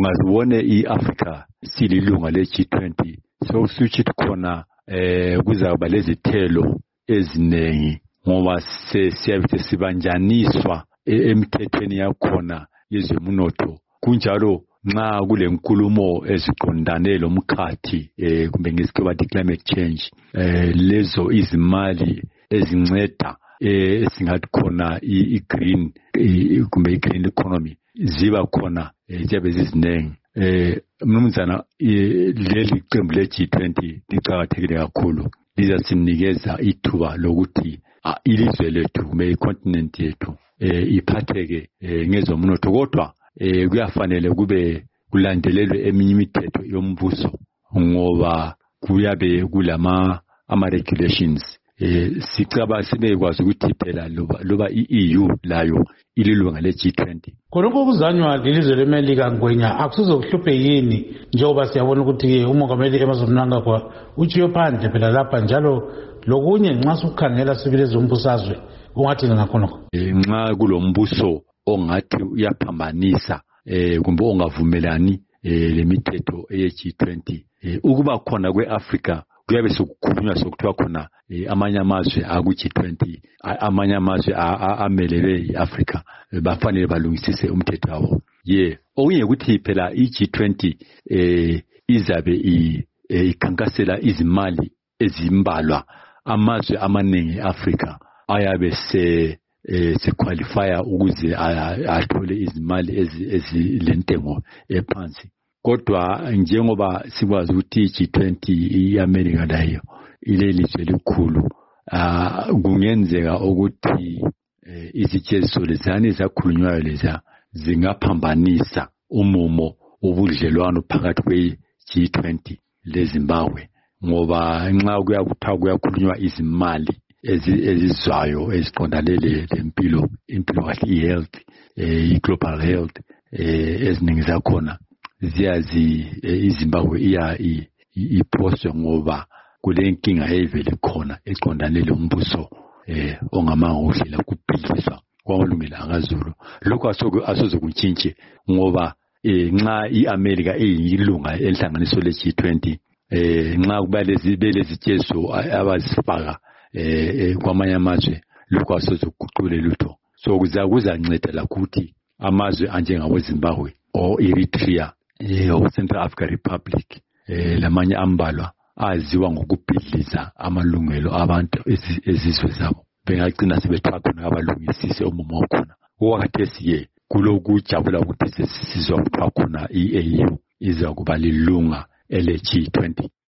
ungazibone iAfrica sililunga leG20 sokusuthi khona kuzaba lezithelo eziningi ngoba siyabe sibanjaniswa emthethweni yakhona yezemunotho. Kunjalo nxa kule nkulumo eziqondane lomkhathi kumbe ngesikhathi climate change, lezo izimali ezinceda esingathi khona i-green kumbe i-green economy ziba khona ziyabe zizinengi. Mnumzana, leli qembu le-G20 liqakathekile kakhulu, lizasinikeza ithuba lokuthi ilizwe lethu kumbe i-continent yethu iphatheke ngezomnotho, kodwa kuyafanele kube kulandelelwe eminye imithetho yombuso ngoba kuyabe ama-regulations. Sicaba sibekwazi ukuthi phela loba i-EU layo ililunga le-G20. Khonokho kuzanywa lelizwe leMelika Ngwenya akusizokuhluphe yini njengoba siyabona ukuthi umongameli Emmerson Mnangagwa utshiyo phandle phela lapha, njalo lokunye nxa sukukhangela sibile zombusazwe ungathi ngakhonokho? Nxa kulombuso ongathi uyaphambanisa kumbe ongavumelani lemithetho ye-G20, ukuba khona kwe-Africa kuyabe sokukhulunywa sokuthiwa khona amanye amazwe aku-G20, amanye amazwe amelele i-Africa bafanele balungisise umthetho wabo. Okunye ukuthi phela i-G20 izabe ikhankasela izimali ezimbalwa. Amazwe amaningi e-Africa ayabe sequalifya ukuze athole izimali ezilentengo ephansi. Kodwa njengoba sikwazi ukuthi i-G20 i-America layo ilelizwe elikhulu, kungenzeka ukuthi izitsheziso leziyana ezakhulunywayo leza zingaphambanisa umumo wobudlelwano phakathi kwe-G20 leZimbabwe, ngoba nxa kuyakhulunywa izimali ezizwayo eziqondane lempilo kahle, i-health, i-global health, eziningi zakhona ziyazi iZimbabwe iphoswe ngoba kule nkinga evele khona eqondane lombuso ongamangudlela kubhidliswa kwamalungelo akaZulu. Lokho asozokutshintshe ngoba nxa i-America iyilunga elihlanganiso le-G20, nxa kuba lezitshezo abazifaka kwamanye amazwe, lokho asozokuguqule lutho. So kuzanceda lakuthi amazwe anjengabo Zimbabwe o Eritrea o Central African Republic lamanye ambalwa aziwa ngokubhidliza amalungelo abantu ezizwe zabo, bengagcina sebethiwa khona abalungisise umumo wakhona. Okwakhathesi kulokujabula ukuthi sesizwa kuthiwa khona i-AU iza kuba lilunga ele-G20.